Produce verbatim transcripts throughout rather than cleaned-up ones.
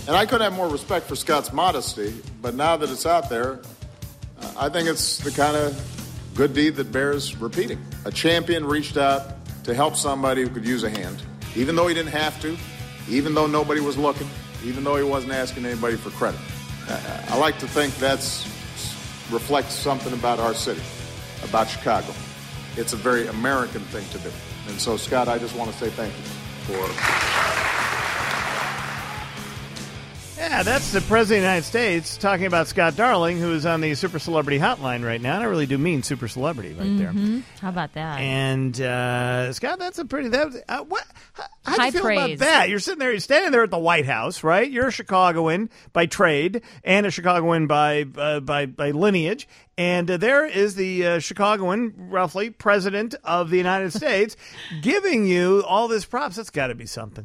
And I couldn't have more respect for Scott's modesty, but now that it's out there, uh, I think it's the kind of good deed that bears repeating. A champion reached out to help somebody who could use a hand, even though he didn't have to, even though nobody was looking, even though he wasn't asking anybody for credit. Uh, I like to think that's reflects something about our city, about Chicago. It's a very American thing to do. And so, Scott, I just want to say thank you for... Yeah, that's the President of the United States talking about Scott Darling, who is on the Super Celebrity Hotline right now. And I really do mean super celebrity right mm-hmm. there. How about that? And, uh, Scott, that's a pretty... That, uh, what? How, how'd High you feel praise. about that? You're sitting there, you're standing there at the White House, right? You're a Chicagoan by trade and a Chicagoan by uh, by, by lineage. And uh, there is the uh, Chicagoan, roughly, President of the United States giving you all this props. That's got to be something.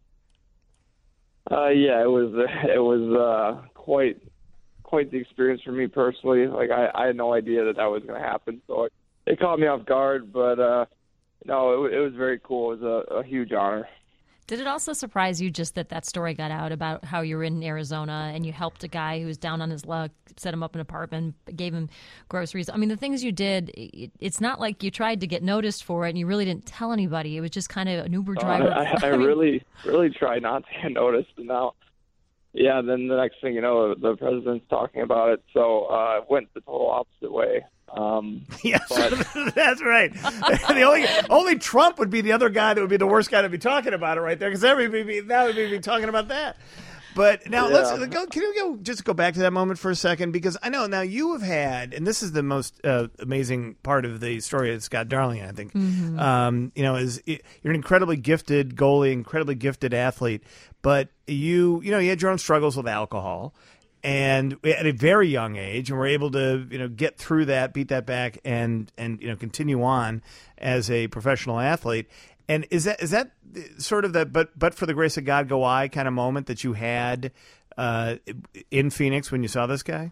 Uh, yeah, it was it was uh, quite quite the experience for me personally. Like I, I had no idea that that was going to happen, so it, it caught me off guard. But uh, no, it, it was very cool. It was a, a huge honor. Did it also surprise you just that that story got out about how you were in Arizona and you helped a guy who was down on his luck, set him up in an apartment, gave him groceries? I mean, the things you did, it, it's not like you tried to get noticed for it and you really didn't tell anybody. It was just kind of an Uber driver. Uh, I, I, I mean, really, really tried not to get noticed. And now, yeah, then the next thing you know, the president's talking about it. So uh, it went the total opposite way. Um, yes, but... that's right. the only only Trump would be the other guy that would be the worst guy to be talking about it right there, because everybody now would be talking about that. But now yeah. let's go. Can we go just go back to that moment for a second? Because I know now you have had, and this is the most uh, amazing part of the story of Scott Darling, I think. Mm-hmm. Um, you know, is you're an incredibly gifted goalie, incredibly gifted athlete, but you, you know, you had your own struggles with alcohol. And at a very young age, and we're able to, you know, get through that, beat that back, and and you know, continue on as a professional athlete. And is that is that sort of the but but for the grace of God go I kind of moment that you had uh, in Phoenix when you saw this guy?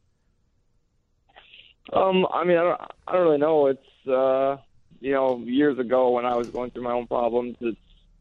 Um, I mean, I don't, I don't really know. It's uh, you know, years ago when I was going through my own problems, it's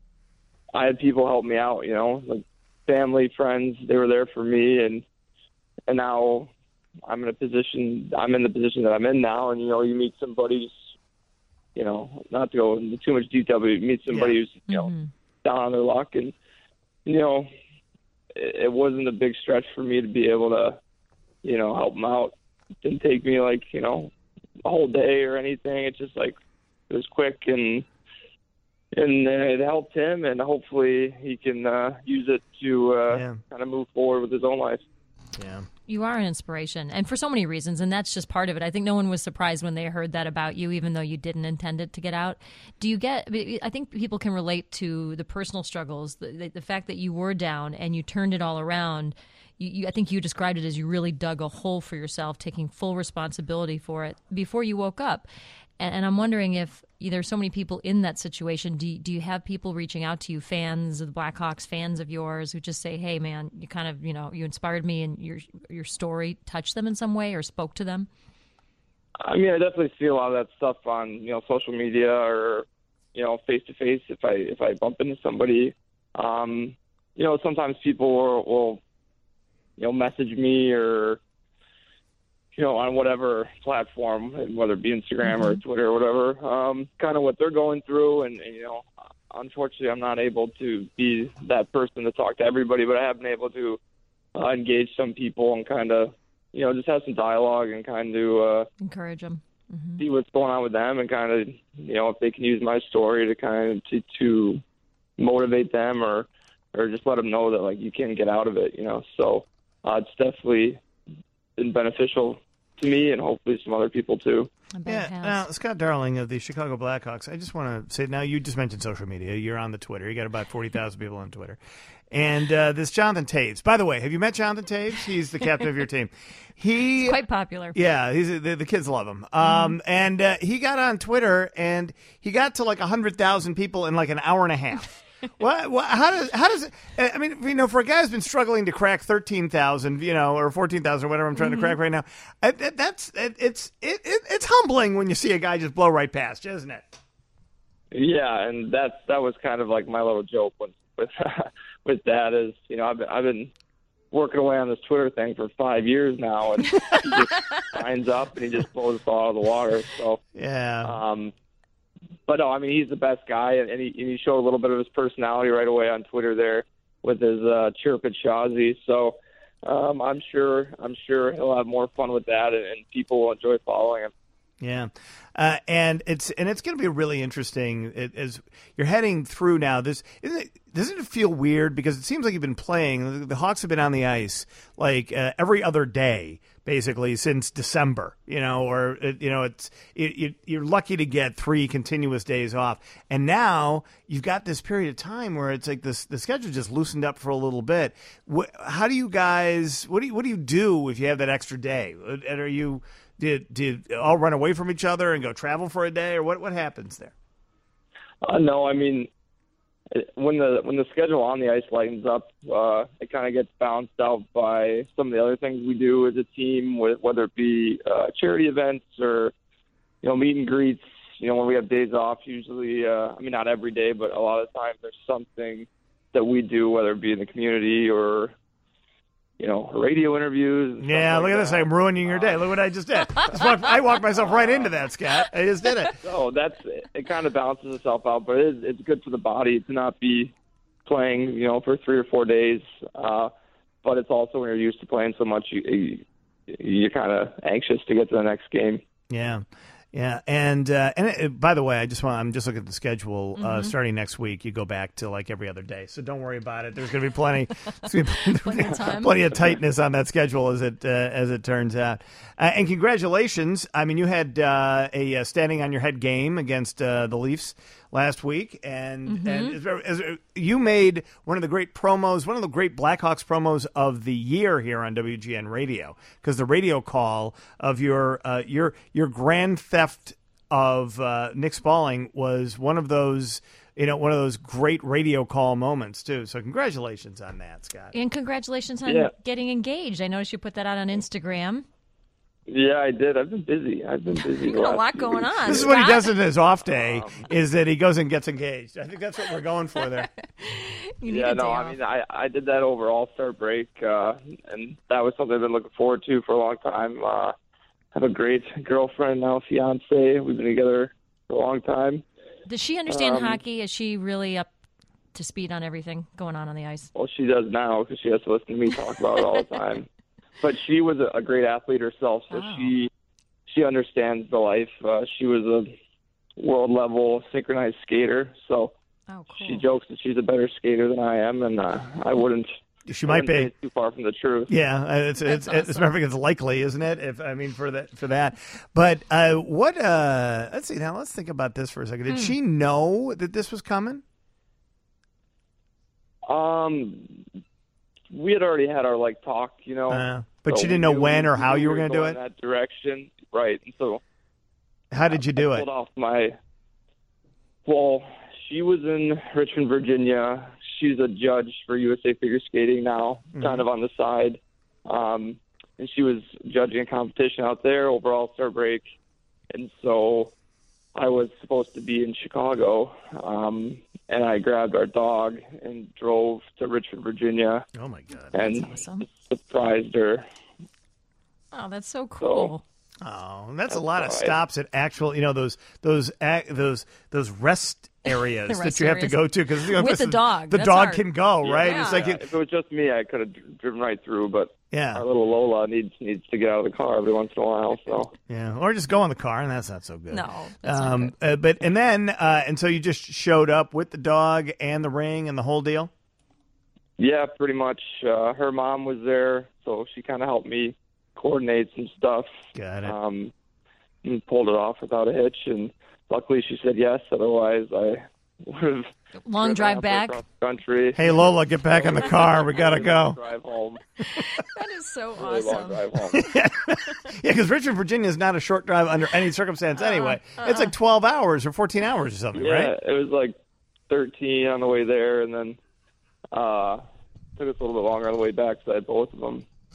I had people help me out. You know, like family, friends, they were there for me, and. And now I'm in a position, I'm in the position that I'm in now. And, you know, you meet somebody, you know, not to go into too much detail, but you meet somebody yeah. who's, you know, mm-hmm. down on their luck. And, you know, it, it wasn't a big stretch for me to be able to, you know, help them out. It didn't take me, like, you know, a whole day or anything. It's just, like, it was quick and and uh, it helped him. And hopefully he can uh, use it to uh, yeah. kind of move forward with his own life. Yeah. You are an inspiration, and for so many reasons, and that's just part of it. I think no one was surprised when they heard that about you, even though you didn't intend it to get out. Do you get, I think people can relate to the personal struggles, the, the, the fact that you were down and you turned it all around. You, you, I think you described it as you really dug a hole for yourself, taking full responsibility for it before you woke up. And, and I'm wondering if there's so many people in that situation. Do you, do you have people reaching out to you, fans of the Blackhawks, fans of yours, who just say, "Hey, man, you kind of, you know, you inspired me, and your your story touched them in some way or spoke to them"? I mean, I definitely see a lot of that stuff on, you know, social media or, you know, face to face. If I if I bump into somebody, um, you know, sometimes people will, will, you know, message me or. You know, on whatever platform, whether it be Instagram mm-hmm. or Twitter or whatever, um, kind of what they're going through. And, and, you know, unfortunately, I'm not able to be that person to talk to everybody, but I have been able to uh, engage some people and kind of, you know, just have some dialogue and kind of uh, encourage them, mm-hmm. see what's going on with them, and kind of, you know, if they can use my story to kind of to, to motivate them or or just let them know that, like, you can get out of it, you know. So uh, it's definitely been beneficial to me and hopefully some other people too. Yeah. Now, Scott Darling of the Chicago Blackhawks, I just want to say, now you just mentioned social media. You're on the Twitter. You got about forty thousand people on Twitter. And uh, this Jonathan Toews. By the way, have you met Jonathan Toews? He's the captain of your team. He He's quite popular. Yeah, he's the, the kids love him. Um, mm. And uh, he got on Twitter, and he got to like one hundred thousand people in like an hour and a half. What, what? How does? How does? It, I mean, you know, for a guy who's been struggling to crack thirteen thousand, you know, or fourteen thousand, or whatever I'm trying mm-hmm. to crack right now, it, that's it, it's it, it, it's humbling when you see a guy just blow right past you, isn't it? Yeah, and that's that was kind of like my little joke when with with that is, you know, I've been, I've been working away on this Twitter thing for five years now, and he just signs up and he just blows us all out of the water. So yeah. Um, but no, I mean, he's the best guy, and he, and he showed a little bit of his personality right away on Twitter there with his uh, chirp at Shazi. So um, I'm sure, I'm sure he'll have more fun with that, and, and people will enjoy following him. Yeah, uh, and it's and it's going to be really interesting it, as you're heading through now. This isn't it, doesn't it feel weird because it seems like you've been playing. The, the Hawks have been on the ice like uh, every other day, basically since December. You know, or it, you know, it's it, it, you're lucky to get three continuous days off, and now you've got this period of time where it's like this the schedule just loosened up for a little bit. What, how do you guys? What do you what do you do if you have that extra day? And are you Did did all run away from each other and go travel for a day, or what? What happens there? Uh, no, I mean, when the when the schedule on the ice lightens up, uh, it kind of gets bounced out by some of the other things we do as a team, whether it be uh, charity events or you know meet and greets. You know, when we have days off, usually, uh, I mean, not every day, but a lot of the time, there's something that we do, whether it be in the community or you know, radio interviews. And yeah, stuff look like at this. that. I'm ruining your day. Look what I just did. Just walked, I walked myself right into that, Scott. I just did it. So that's it. Kind of balances itself out, but it is, it's good for the body to not be playing, you know, for three or four days. Uh, but it's also when you're used to playing so much, you, you, you're kind of anxious to get to the next game. Yeah. Yeah, and uh, and it, by the way, I just want I'm just looking at the schedule. Mm-hmm. Uh, starting next week, you go back to like every other day, so don't worry about it. There's going to be plenty, there's gonna be Plenty of time. plenty of tightness on that schedule as it uh, as it turns out. Uh, and congratulations! I mean, you had uh, a uh, standing on your head game against uh, the Leafs last week, and Mm-hmm. and it's very- as, you made one of the great promos, one of the great Blackhawks promos of the year here on W G N Radio, because the radio call of your uh, your your grand theft of uh, Nick Spaulding was one of those, you know, one of those great radio call moments too. So congratulations on that, Scott. And congratulations on Yeah. getting engaged. I noticed you put that out on Instagram. Yeah, I did. I've been busy. I've been busy. You got a lot going on. This is what he Scott. does in his off day, is that he goes and gets engaged. I think that's what we're going for there. You need Yeah, a day no, off. I mean, I, I did that over All-Star break, uh, and that was something I've been looking forward to for a long time. Uh, I have a great girlfriend now, fiance. We've been together for a long time. Does she understand um, hockey? Is she really up to speed on everything going on on the ice? Well, she does now because she has to listen to me talk about it all the time. But she was a, a great athlete herself, so Oh. she she understands the life. Uh, she was a world-level synchronized skater, so Oh, cool. she jokes that she's a better skater than I am, and uh, I wouldn't. She I might wouldn't say be. it's too far from the truth. Yeah, uh, it's it's, That's it's, it's, it's likely, isn't it? If I mean for that for that. But uh, what? Uh, let's see. Now let's think about this for a second. Did Hmm. she know that this was coming? Um, we had already had our like talk, you know. Uh, but so she didn't we know knew- when or we how knew you were we going to do going it. That direction, right? And so How did you do I it? pulled off my. Well, she was in Richmond, Virginia. She's a judge for U S A Figure Skating now, Mm-hmm. kind of on the side. Um, and she was judging a competition out there over All-Star break. And so I was supposed to be in Chicago, um, and I grabbed our dog and drove to Richmond, Virginia, Oh my god! and awesome. surprised her. Oh, that's so cool. Oh, and that's a lot of right. stops at actual, you know, those those ac- those those rest areas The that rest you have areas. to go to because With the dog. the That's dog hard. can go right. Yeah. It's like Yeah, it, if it was just me, I could have dr- driven right through, but yeah, our little Lola needs needs to get out of the car every once in a while. So yeah, or just go in the car, and that's not so good. No, that's not um, uh, but and then uh, and so you just showed up with the dog and the ring and the whole deal. yeah, pretty much. Uh, her mom was there, so she kind of helped me coordinate some stuff. Got it. Um, and pulled it off without a hitch, and luckily she said yes. Otherwise, I would have Long driven drive halfway back. across the country. Hey Lola, get back in the car. We gotta go. Drive home. That is so Really long awesome. drive home. Yeah, because Richmond, Virginia is not a short drive under any circumstance anyway. It's like twelve hours or fourteen hours or something, Yeah, right? it was like thirteen on the way there, and then uh, took us a little bit longer on the way back, so I had both of them.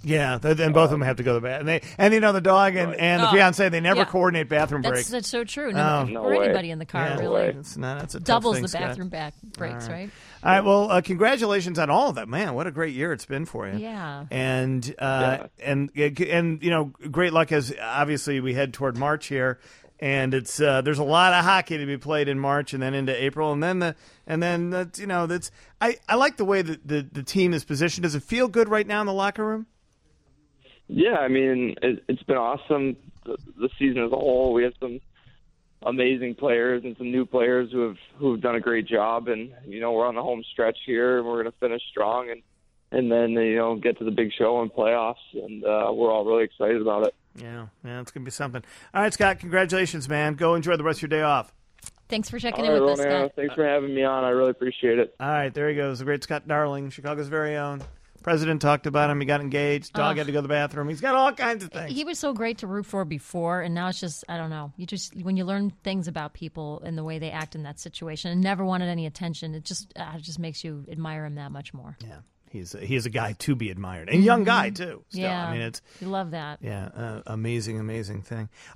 Yeah, then both of them have to go to the bathroom. And, they, and you know, the dog and, and the Oh, fiance, they never yeah. coordinate bathroom That's, breaks. that's so true. No, Oh. No or way. anybody in the car, Yeah. really. way. It's not, that's a tough Doubles thing, the Scott. bathroom back breaks, All right? All right. Well, uh, congratulations on all of that, man. What a great year it's been for you. Yeah. And uh, and and you know, great luck as obviously we head toward March here, and it's uh, there's a lot of hockey to be played in March and then into April, and then the and then that's you know that's I, I like the way that the the team is positioned. Does it feel good right now in the locker room? Yeah, I mean, it, it's been awesome. The, the season as a whole, we have some amazing players and some new players who have who have done a great job. And you know, we're on the home stretch here, and we're going to finish strong, and and then you know get to the big show and playoffs. And uh, we're all really excited about it. Yeah, yeah, it's gonna be something. All right, Scott, congratulations, man. Go enjoy the rest of your day off. Thanks for checking All in right, with us, Ronan, Scott. thanks for having me on. I really appreciate it. All right, there he goes, the great Scott Darling, Chicago's very own. President talked about him. He got engaged. Dog Ugh. had to go to the bathroom. He's got all kinds of things. He was so great to root for before, and now it's just, I don't know. You just, when you learn things about people and the way they act in that situation and never wanted any attention, it just, uh, it just makes you admire him that much more. Yeah, he's a, he is a guy to be admired, and a young guy too. Still. Yeah. I mean it's You love that. yeah, uh, amazing, amazing thing.